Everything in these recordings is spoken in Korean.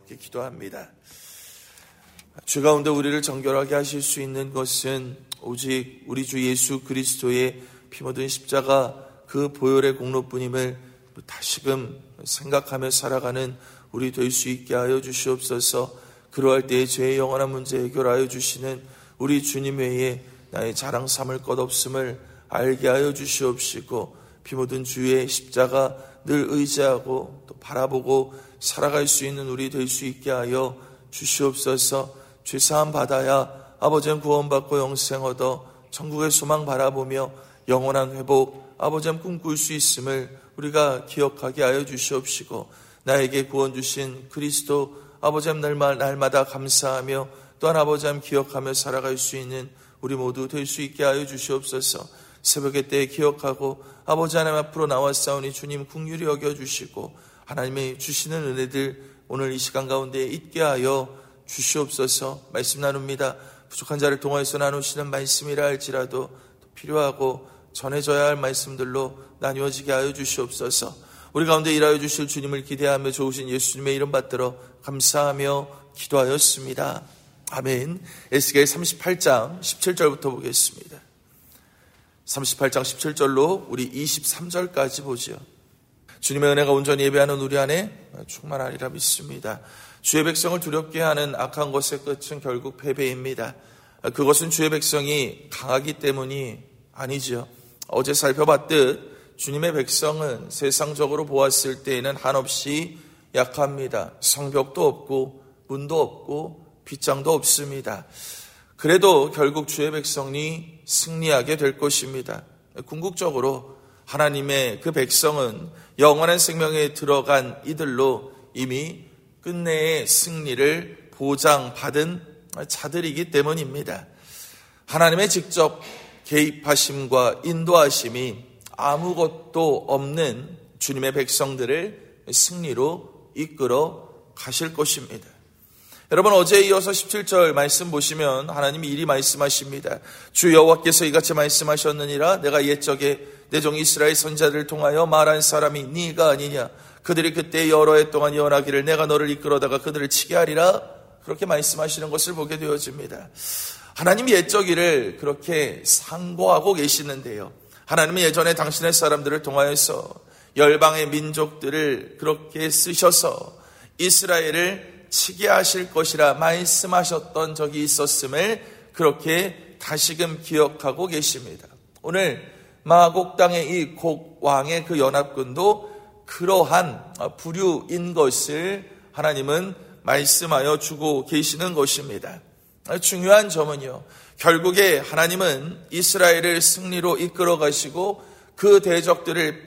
기도합니다. 죄 가운데 우리를 정결하게 하실 수 있는 것은 오직 우리 주 예수 그리스도의 피 묻은 십자가 그 보혈의 공로뿐임을 다시금 생각하며 살아가는 우리 될 수 있게 하여 주시옵소서. 그러할 때에 죄의 영원한 문제 해결하여 주시는 우리 주님 외에 나의 자랑 삼을 것 없음을 알게 하여 주시옵시고, 피 묻은 주의 십자가 늘 의지하고 또 바라보고 살아갈 수 있는 우리 될 수 있게 하여 주시옵소서. 죄사함 받아야 아버지는 구원받고 영생 얻어 천국의 소망 바라보며 영원한 회복 아버지는 꿈꿀 수 있음을 우리가 기억하게 하여 주시옵시고, 나에게 구원 주신 그리스도 아버지는 날마다 감사하며 또한 아버지는 기억하며 살아갈 수 있는 우리 모두 될 수 있게 하여 주시옵소서. 새벽의 때에 기억하고 아버지 하나님 앞으로 나왔사오니 주님 긍휼히 여겨주시고, 하나님의 주시는 은혜들 오늘 이 시간 가운데 있게 하여 주시옵소서. 말씀 나눕니다. 부족한 자를 통하여서 나누시는 말씀이라 할지라도 필요하고 전해져야 할 말씀들로 나뉘어지게 하여 주시옵소서. 우리 가운데 일하여 주실 주님을 기대하며 좋으신 예수님의 이름 받들어 감사하며 기도하였습니다. 아멘. 에스겔 38장 17절부터 보겠습니다. 38장 17절로 우리 23절까지 보지요. 주님의 은혜가 온전히 예배하는 우리 안에 충만하리라 믿습니다. 주의 백성을 두렵게 하는 악한 것의 끝은 결국 패배입니다. 그것은 주의 백성이 강하기 때문이 아니지요. 어제 살펴봤듯 주님의 백성은 세상적으로 보았을 때에는 한없이 약합니다. 성벽도 없고 문도 없고 빗장도 없습니다. 그래도 결국 주의 백성이 승리하게 될 것입니다. 궁극적으로 하나님의 그 백성은 영원한 생명에 들어간 이들로 이미 끝내의 승리를 보장받은 자들이기 때문입니다. 하나님의 직접 개입하심과 인도하심이 아무것도 없는 주님의 백성들을 승리로 이끌어 가실 것입니다. 여러분, 어제에 이어서 17절 말씀 보시면 하나님이 이리 말씀하십니다. 주 여호와께서 이같이 말씀하셨느니라. 내가 옛적에 내 종 이스라엘 선지자들을 통하여 말한 사람이 네가 아니냐. 그들이 그때 여러 해 동안 예언하기를 내가 너를 이끌어다가 그들을 치게 하리라. 그렇게 말씀하시는 것을 보게 되어집니다. 하나님이 옛적일을 그렇게 상고하고 계시는데요. 하나님은 예전에 당신의 사람들을 통하여서 열방의 민족들을 그렇게 쓰셔서 이스라엘을 치게 하실 것이라 말씀하셨던 적이 있었음을 그렇게 다시금 기억하고 계십니다. 오늘 마곡 땅의 이 곡 왕의 그 연합군도 그러한 부류인 것을 하나님은 말씀하여 주고 계시는 것입니다. 중요한 점은요, 결국에 하나님은 이스라엘을 승리로 이끌어 가시고 그 대적들을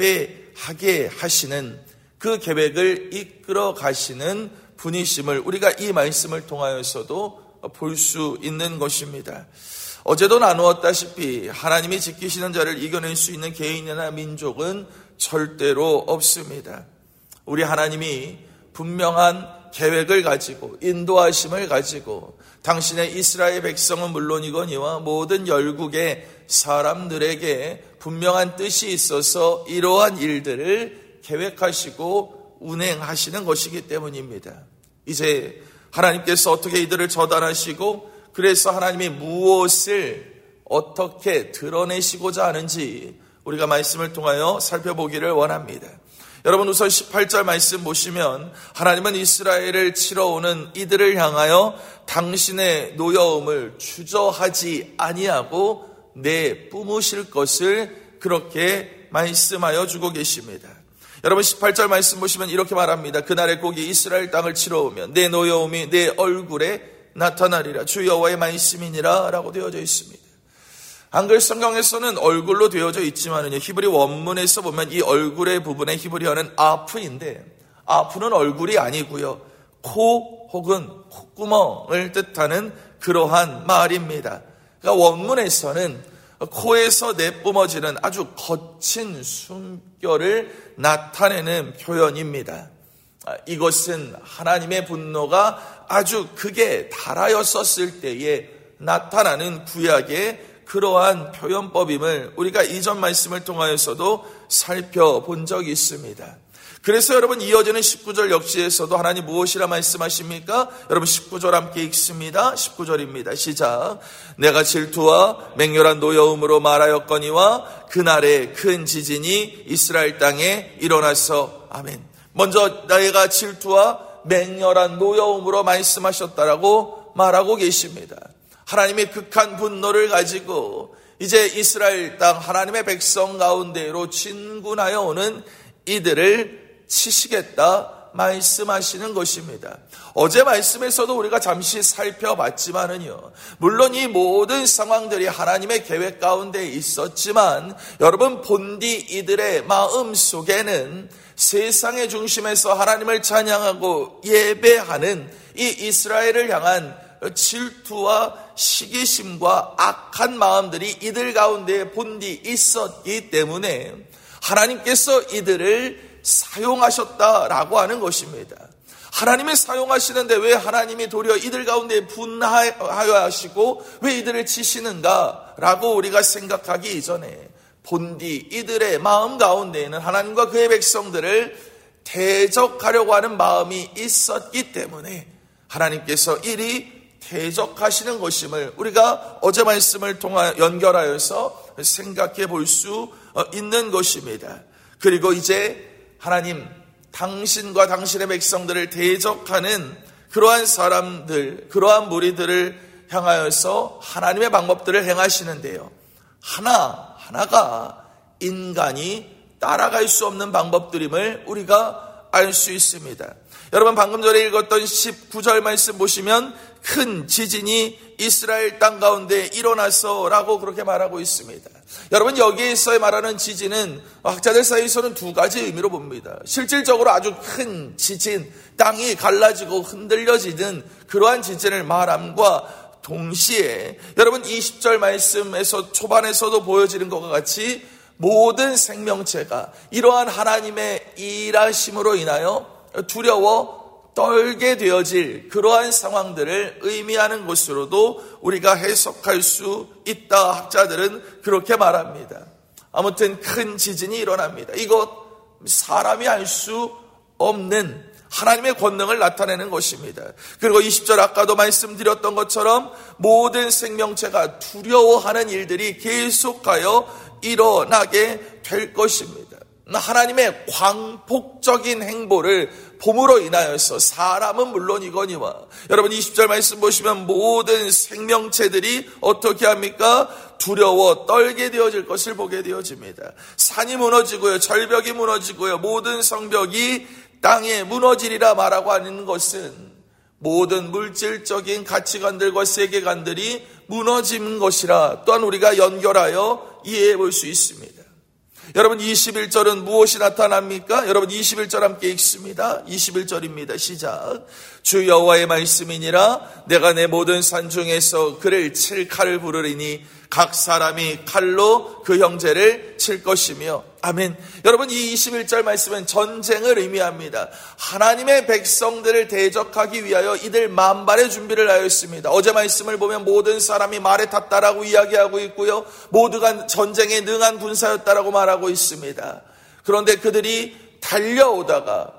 패배하게 하시는 그 계획을 이끌어 가시는 분이심을 우리가 이 말씀을 통하여서도 볼 수 있는 것입니다. 어제도 나누었다시피 하나님이 지키시는 자를 이겨낼 수 있는 개인이나 민족은 절대로 없습니다. 우리 하나님이 분명한 계획을 가지고 인도하심을 가지고 당신의 이스라엘 백성은 물론이거니와 모든 열국의 사람들에게 분명한 뜻이 있어서 이러한 일들을 계획하시고 운행하시는 것이기 때문입니다. 이제 하나님께서 어떻게 이들을 처단하시고 그래서 하나님이 무엇을 어떻게 드러내시고자 하는지 우리가 말씀을 통하여 살펴보기를 원합니다. 여러분, 우선 18절 말씀 보시면 하나님은 이스라엘을 치러 오는 이들을 향하여 당신의 노여움을 주저하지 아니하고 내뿜으실 것을 그렇게 말씀하여 주고 계십니다. 여러분, 18절 말씀 보시면 이렇게 말합니다. 그날에 곡이 이스라엘 땅을 치러 오면 내 노여움이 내 얼굴에 나타나리라. 주 여호와의 말씀이니라 라고 되어져 있습니다. 한글 성경에서는 얼굴로 되어져 있지만요, 히브리 원문에서 보면 이 얼굴의 부분에 히브리어는 아프인데 아프는 얼굴이 아니고요, 코 혹은 콧구멍을 뜻하는 그러한 말입니다. 그러니까 원문에서는 코에서 내뿜어지는 아주 거친 숨결을 나타내는 표현입니다. 이것은 하나님의 분노가 아주 극에 달하였었을 때에 나타나는 구약의 그러한 표현법임을 우리가 이전 말씀을 통하여서도 살펴본 적이 있습니다. 그래서 여러분 이어지는 19절 역시에서도 하나님 무엇이라 말씀하십니까? 여러분 19절 함께 읽습니다. 19절입니다. 시작. 내가 질투와 맹렬한 노여움으로 말하였거니와 그날에 큰 지진이 이스라엘 땅에 일어나서 아멘. 먼저 내가 질투와 맹렬한 노여움으로 말씀하셨다라고 말하고 계십니다. 하나님의 극한 분노를 가지고 이제 이스라엘 땅 하나님의 백성 가운데로 진군하여 오는 이들을 치시겠다 말씀하시는 것입니다. 어제 말씀에서도 우리가 잠시 살펴봤지만은요, 물론 이 모든 상황들이 하나님의 계획 가운데 있었지만 여러분 본디 이들의 마음 속에는 세상의 중심에서 하나님을 찬양하고 예배하는 이 이스라엘을 향한 질투와 시기심과 악한 마음들이 이들 가운데 본디 있었기 때문에 하나님께서 이들을 사용하셨다라고 하는 것입니다. 하나님이 사용하시는데 왜 하나님이 도리어 이들 가운데 분하여 하시고 왜 이들을 치시는가라고 우리가 생각하기 이전에 본디 이들의 마음 가운데에는 하나님과 그의 백성들을 대적하려고 하는 마음이 있었기 때문에 하나님께서 이리 대적하시는 것임을 우리가 어제 말씀을 통하여 연결하여서 생각해 볼 수 있는 것입니다. 그리고 이제 하나님, 당신과 당신의 백성들을 대적하는 그러한 사람들, 그러한 무리들을 향하여서 하나님의 방법들을 행하시는데요. 하나하나가 인간이 따라갈 수 없는 방법들임을 우리가 알 수 있습니다. 여러분 방금 전에 읽었던 19절 말씀 보시면 큰 지진이 이스라엘 땅 가운데 일어나서 라고 그렇게 말하고 있습니다. 여러분 여기에서 말하는 지진은 학자들 사이에서는 두 가지 의미로 봅니다. 실질적으로 아주 큰 지진, 땅이 갈라지고 흔들려지는 그러한 지진을 말함과 동시에 여러분 20절 말씀에서 초반에서도 보여지는 것과 같이 모든 생명체가 이러한 하나님의 일하심으로 인하여 두려워 떨게 되어질 그러한 상황들을 의미하는 것으로도 우리가 해석할 수 있다. 학자들은 그렇게 말합니다. 아무튼 큰 지진이 일어납니다. 이것 사람이 알 수 없는 하나님의 권능을 나타내는 것입니다. 그리고 20절 아까도 말씀드렸던 것처럼 모든 생명체가 두려워하는 일들이 계속하여 일어나게 될 것입니다. 하나님의 광폭적인 행보를 봄으로 인하여서 사람은 물론이거니와 여러분 20절 말씀 보시면 모든 생명체들이 어떻게 합니까? 두려워 떨게 되어질 것을 보게 되어집니다. 산이 무너지고요, 절벽이 무너지고요, 모든 성벽이 땅에 무너지리라 말하고 하는 것은 모든 물질적인 가치관들과 세계관들이 무너진 것이라 또한 우리가 연결하여 이해해 볼 수 있습니다. 여러분 21절은 무엇이 나타납니까? 여러분 21절 함께 읽습니다. 21절입니다. 시작. 주 여호와의 말씀이니라 내가 내 모든 산 중에서 그를 칠 칼을 부르리니 각 사람이 칼로 그 형제를 칠 것이며 아멘. 여러분 이 21절 말씀은 전쟁을 의미합니다. 하나님의 백성들을 대적하기 위하여 이들 만발의 준비를 하였습니다. 어제 말씀을 보면 모든 사람이 말에 탔다라고 이야기하고 있고요, 모두가 전쟁에 능한 군사였다라고 말하고 있습니다. 그런데 그들이 달려오다가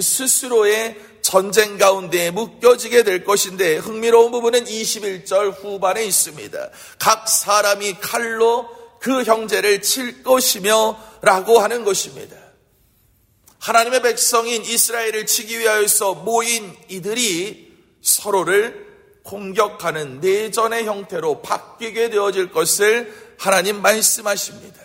스스로의 전쟁 가운데 묶여지게 될 것인데 흥미로운 부분은 21절 후반에 있습니다. 각 사람이 칼로 그 형제를 칠 것이며 라고 하는 것입니다. 하나님의 백성인 이스라엘을 치기 위하여서 모인 이들이 서로를 공격하는 내전의 형태로 바뀌게 되어질 것을 하나님 말씀하십니다.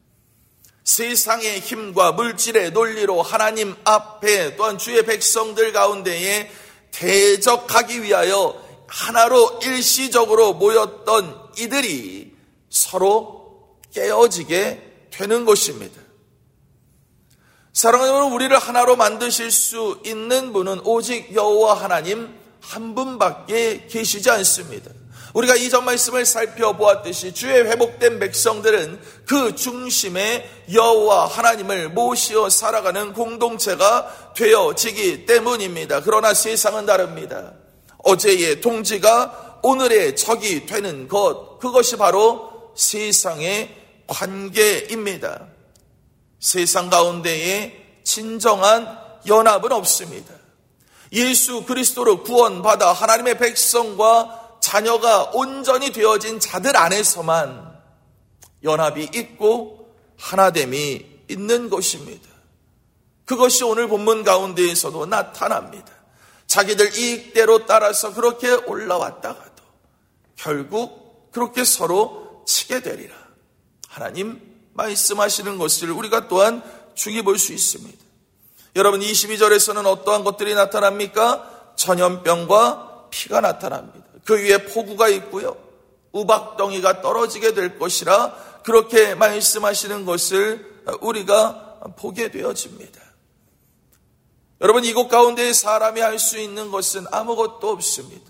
세상의 힘과 물질의 논리로 하나님 앞에 또한 주의 백성들 가운데에 대적하기 위하여 하나로 일시적으로 모였던 이들이 서로 깨어지게 되는 것입니다. 사랑하는 여러분, 우리를 하나로 만드실 수 있는 분은 오직 여호와 하나님 한 분밖에 계시지 않습니다. 우리가 이전 말씀을 살펴보았듯이 주의 회복된 백성들은 그 중심에 여호와 하나님을 모시어 살아가는 공동체가 되어지기 때문입니다. 그러나 세상은 다릅니다. 어제의 동지가 오늘의 적이 되는 것, 그것이 바로 세상의 관계입니다. 세상 가운데에 진정한 연합은 없습니다. 예수 그리스도로 구원받아 하나님의 백성과 자녀가 온전히 되어진 자들 안에서만 연합이 있고 하나됨이 있는 것입니다. 그것이 오늘 본문 가운데에서도 나타납니다. 자기들 이익대로 따라서 그렇게 올라왔다가도 결국 그렇게 서로 치게 되리라. 하나님 말씀하시는 것을 우리가 또한 중히 볼 수 있습니다. 여러분 22절에서는 어떠한 것들이 나타납니까? 전염병과 피가 나타납니다. 그 위에 폭우가 있고요. 우박덩이가 떨어지게 될 것이라 그렇게 말씀하시는 것을 우리가 보게 되어집니다. 여러분 이곳 가운데 사람이 할 수 있는 것은 아무것도 없습니다.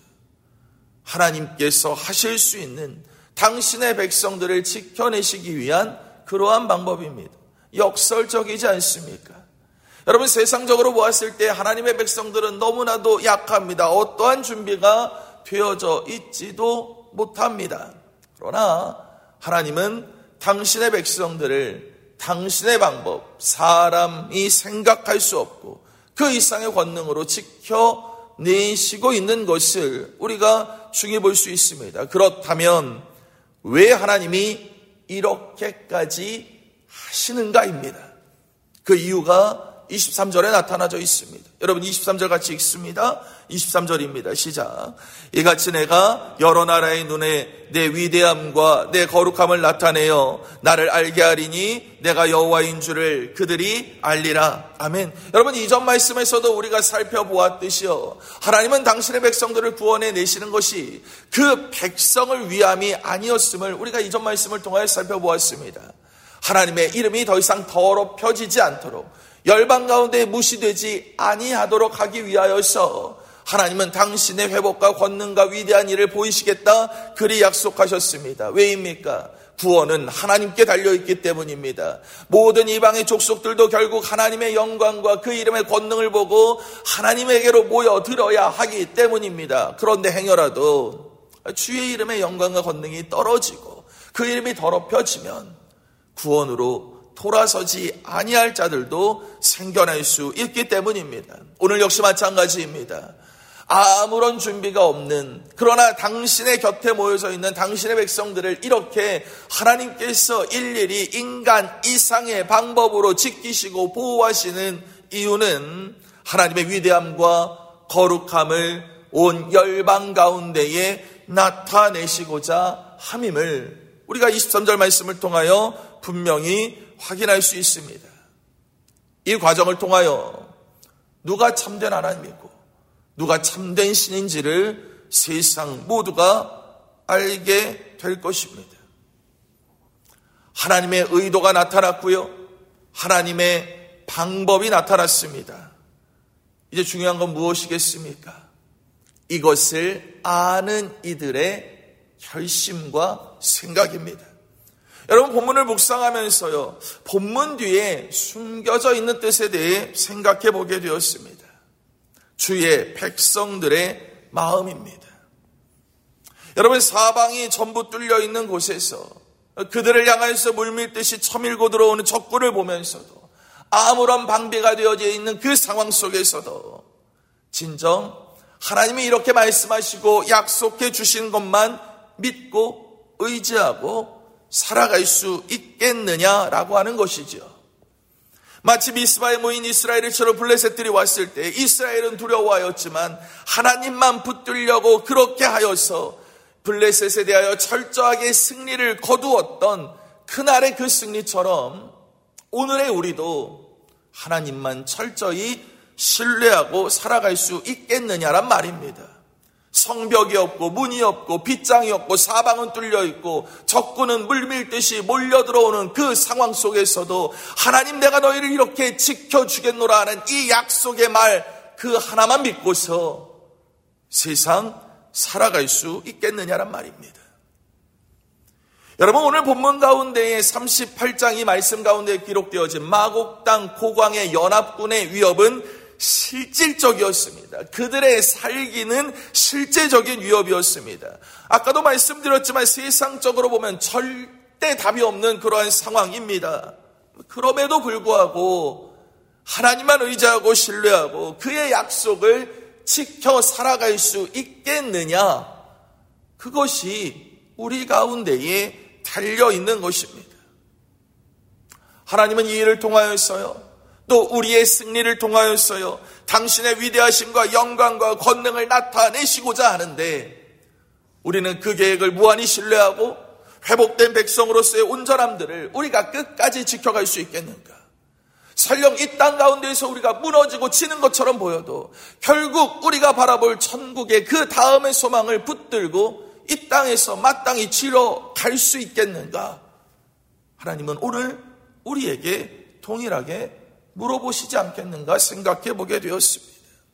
하나님께서 하실 수 있는 당신의 백성들을 지켜내시기 위한 그러한 방법입니다. 역설적이지 않습니까? 여러분 세상적으로 보았을 때 하나님의 백성들은 너무나도 약합니다. 어떠한 준비가 되어져 있지도 못합니다. 그러나 하나님은 당신의 백성들을 당신의 방법, 사람이 생각할 수 없고 그 이상의 권능으로 지켜내시고 있는 것을 우리가 중히 볼 수 있습니다. 그렇다면 왜 하나님이 이렇게까지 하시는가입니다. 그 이유가 23절에 나타나져 있습니다. 여러분 23절 같이 읽습니다. 23절입니다. 시작. 이같이 내가 여러 나라의 눈에 내 위대함과 내 거룩함을 나타내어 나를 알게 하리니 내가 여호와인 줄을 그들이 알리라. 아멘. 여러분 이전 말씀에서도 우리가 살펴보았듯이요, 하나님은 당신의 백성들을 구원해 내시는 것이 그 백성을 위함이 아니었음을 우리가 이전 말씀을 통하여 살펴보았습니다. 하나님의 이름이 더 이상 더럽혀지지 않도록 열방 가운데 무시되지 아니하도록 하기 위하여서 하나님은 당신의 회복과 권능과 위대한 일을 보이시겠다 그리 약속하셨습니다. 왜입니까? 구원은 하나님께 달려있기 때문입니다. 모든 이방의 족속들도 결국 하나님의 영광과 그 이름의 권능을 보고 하나님에게로 모여들어야 하기 때문입니다. 그런데 행여라도 주의 이름의 영광과 권능이 떨어지고 그 이름이 더럽혀지면 구원으로 돌아서지 아니할 자들도 생겨날 수 있기 때문입니다. 오늘 역시 마찬가지입니다. 아무런 준비가 없는, 그러나 당신의 곁에 모여서 있는 당신의 백성들을 이렇게 하나님께서 일일이 인간 이상의 방법으로 지키시고 보호하시는 이유는 하나님의 위대함과 거룩함을 온 열방 가운데에 나타내시고자 함임을 우리가 23절 말씀을 통하여 분명히 확인할 수 있습니다. 이 과정을 통하여 누가 참된 하나님이고 누가 참된 신인지를 세상 모두가 알게 될 것입니다. 하나님의 의도가 나타났고요, 하나님의 방법이 나타났습니다. 이제 중요한 건 무엇이겠습니까? 이것을 아는 이들의 결심과 생각입니다. 여러분 본문을 묵상하면서요, 본문 뒤에 숨겨져 있는 뜻에 대해 생각해 보게 되었습니다. 주의 백성들의 마음입니다. 여러분 사방이 전부 뚫려 있는 곳에서 그들을 향해서 물밀듯이 쳐밀고 들어오는 적군을 보면서도 아무런 방비가 되어져 있는 그 상황 속에서도 진정 하나님이 이렇게 말씀하시고 약속해 주신 것만 믿고 의지하고 살아갈 수 있겠느냐라고 하는 것이죠. 마치 미스바에 모인 이스라엘처럼 블레셋들이 왔을 때 이스라엘은 두려워하였지만 하나님만 붙들려고 그렇게 하여서 블레셋에 대하여 철저하게 승리를 거두었던 그날의 그 승리처럼 오늘의 우리도 하나님만 철저히 신뢰하고 살아갈 수 있겠느냐란 말입니다. 성벽이 없고 문이 없고 빗장이 없고 사방은 뚫려 있고 적군은 물밀듯이 몰려들어오는 그 상황 속에서도 하나님 내가 너희를 이렇게 지켜주겠노라 하는 이 약속의 말 그 하나만 믿고서 세상 살아갈 수 있겠느냐란 말입니다. 여러분 오늘 본문 가운데에 38장 이 말씀 가운데 기록되어진 마곡 땅 고광의 연합군의 위협은 실질적이었습니다. 그들의 살기는 실제적인 위협이었습니다. 아까도 말씀드렸지만 세상적으로 보면 절대 답이 없는 그러한 상황입니다. 그럼에도 불구하고 하나님만 의지하고 신뢰하고 그의 약속을 지켜 살아갈 수 있겠느냐? 그것이 우리 가운데에 달려있는 것입니다. 하나님은 이 일을 통하여서요, 또 우리의 승리를 통하여서요, 당신의 위대하심과 영광과 권능을 나타내시고자 하는데, 우리는 그 계획을 무한히 신뢰하고 회복된 백성으로서의 온전함들을 우리가 끝까지 지켜갈 수 있겠는가? 설령 이 땅 가운데에서 우리가 무너지고 지는 것처럼 보여도 결국 우리가 바라볼 천국의 그 다음의 소망을 붙들고 이 땅에서 마땅히 치러 갈 수 있겠는가? 하나님은 오늘 우리에게 동일하게 물어보시지 않겠는가 생각해 보게 되었습니다.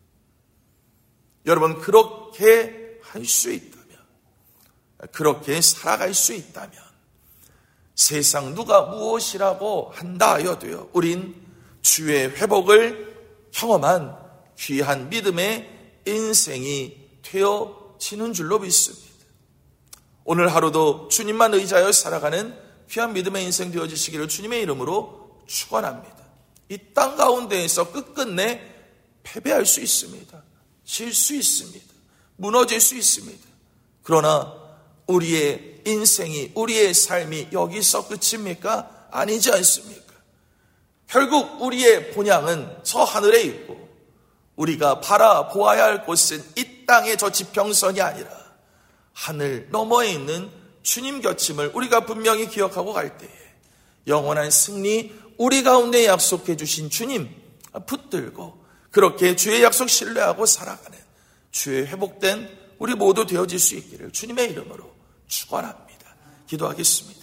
여러분, 그렇게 할 수 있다면, 그렇게 살아갈 수 있다면 세상 누가 무엇이라고 한다 하여도요, 우린 주의 회복을 경험한 귀한 믿음의 인생이 되어지는 줄로 믿습니다. 오늘 하루도 주님만 의지하여 살아가는 귀한 믿음의 인생 되어지시기를 주님의 이름으로 축원합니다. 이 땅 가운데에서 끝끝내 패배할 수 있습니다. 질 수 있습니다. 무너질 수 있습니다. 그러나 우리의 인생이, 우리의 삶이 여기서 끝입니까? 아니지 않습니까? 결국 우리의 본향은 저 하늘에 있고 우리가 바라보아야 할 곳은 이 땅의 저 지평선이 아니라 하늘 너머에 있는 주님 곁임을 우리가 분명히 기억하고 갈 때에 영원한 승리, 우리 가운데 약속해 주신 주님 붙들고 그렇게 주의 약속 신뢰하고 살아가는 주의 회복된 우리 모두 되어질 수 있기를 주님의 이름으로 축원합니다. 기도하겠습니다.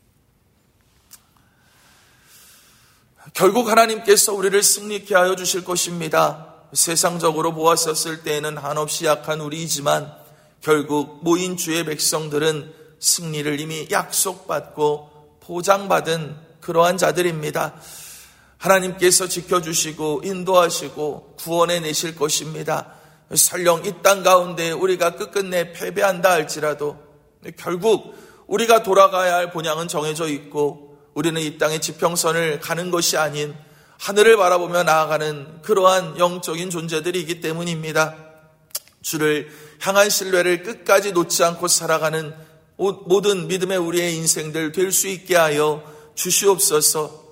결국 하나님께서 우리를 승리케 하여 주실 것입니다. 세상적으로 보았었을 때에는 한없이 약한 우리이지만 결국 모인 주의 백성들은 승리를 이미 약속받고 보장받은 그러한 자들입니다. 하나님께서 지켜주시고 인도하시고 구원해 내실 것입니다. 설령 이 땅 가운데 우리가 끝끝내 패배한다 할지라도 결국 우리가 돌아가야 할 본향은 정해져 있고 우리는 이 땅의 지평선을 가는 것이 아닌 하늘을 바라보며 나아가는 그러한 영적인 존재들이기 때문입니다. 주를 향한 신뢰를 끝까지 놓지 않고 살아가는 모든 믿음의 우리의 인생들 될 수 있게 하여 주시옵소서.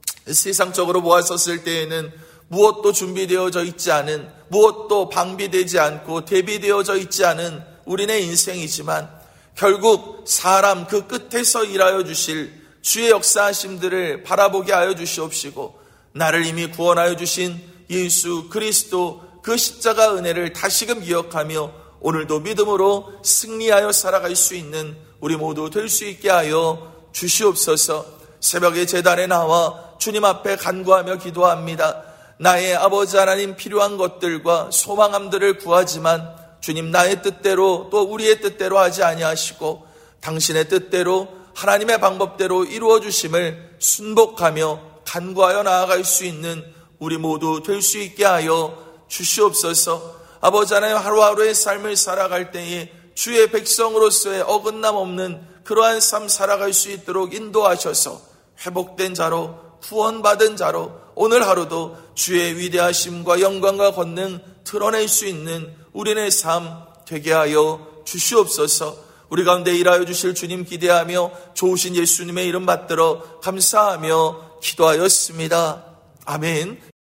세상적으로 보았었을 때에는 무엇도 준비되어져 있지 않은, 무엇도 방비되지 않고 대비되어져 있지 않은 우리네 인생이지만 결국 사람 그 끝에서 일하여 주실 주의 역사하심들을 바라보게 하여 주시옵시고 나를 이미 구원하여 주신 예수 그리스도 그 십자가 은혜를 다시금 기억하며 오늘도 믿음으로 승리하여 살아갈 수 있는 우리 모두 될 수 있게 하여 주시옵소서. 새벽에 제단에 나와 주님 앞에 간구하며 기도합니다. 나의 아버지 하나님 필요한 것들과 소망함들을 구하지만 주님 나의 뜻대로 또 우리의 뜻대로 하지 아니하시고 당신의 뜻대로 하나님의 방법대로 이루어 주심을 순복하며 간구하여 나아갈 수 있는 우리 모두 될 수 있게 하여 주시옵소서. 아버지 하나님 하루하루의 삶을 살아갈 때에 주의 백성으로서의 어긋남 없는 그러한 삶 살아갈 수 있도록 인도하셔서 회복된 자로 구원받은 자로 오늘 하루도 주의 위대하심과 영광과 권능 드러낼 수 있는 우리네 삶 되게 하여 주시옵소서. 우리 가운데 일하여 주실 주님 기대하며 좋으신 예수님의 이름 받들어 감사하며 기도하였습니다. 아멘.